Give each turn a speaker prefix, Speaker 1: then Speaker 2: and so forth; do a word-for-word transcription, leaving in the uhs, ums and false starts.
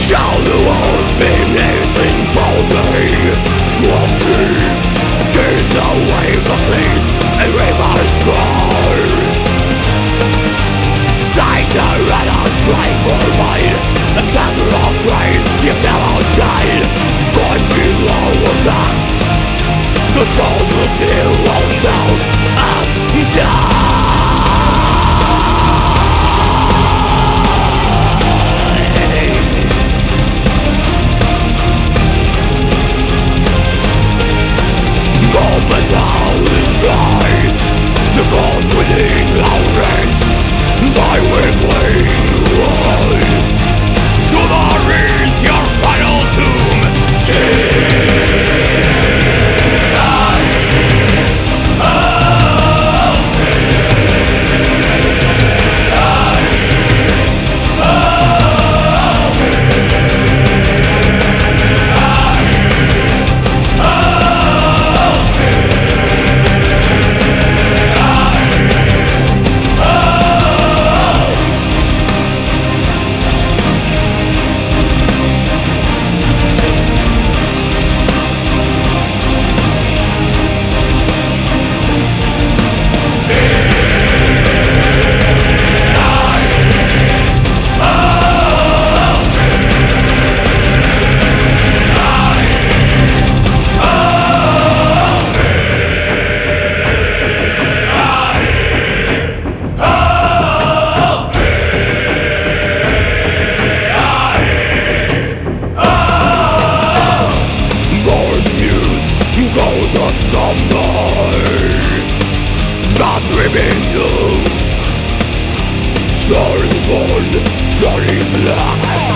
Speaker 1: Shall the world be missing palsy? What dreams gaze away from seas and rivers scars? Satan ran on strike for mine, a center of trade, if never guide. Going below attacks, disposal to ourselves and die. Metal is bright, the cause within our range, by wiggling eyes. So there is your final tomb. Here I am, oh, here I am, oh, here I am. Goes asunder, smattering into sorry born, sorry black.